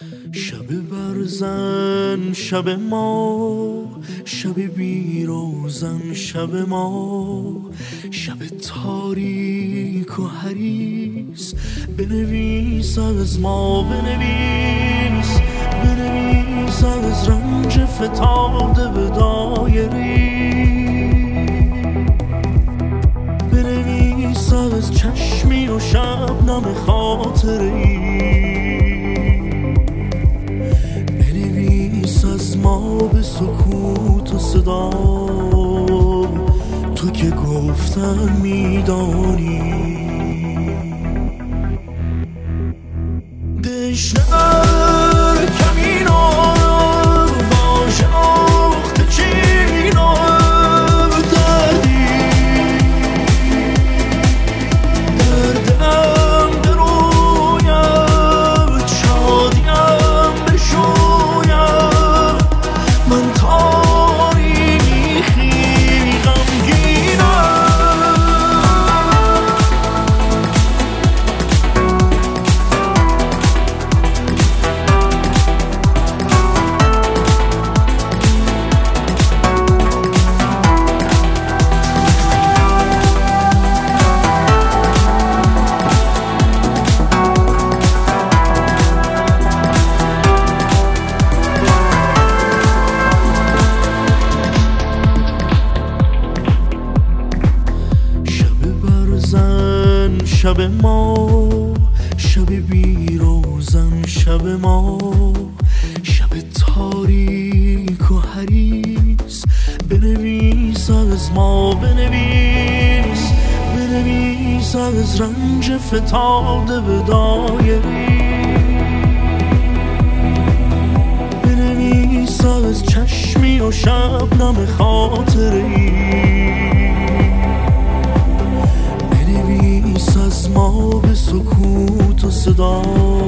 شب برزن شب ما، شب بیروزن شب ما، شب تاریک و حریص. بنویس از ما، بنویس از رنج فتاده به دایری، بنویس از چشمی و شبنم خاطری، بنویس از ما به سکوت و صدا. تو که گفتن میدانی دشنه در کمینا واژاخت چینا دردی دردم برویم شادیم بشویم من تاریخی غمگینم. شب ما، شب بیروزن شب ما، شب تاریک و حریص. بنویس از ما، بنویس از رنج فتاده به دایری، بنویس از چشمی و شبنم خاطری، از ما به سکوت و صدا.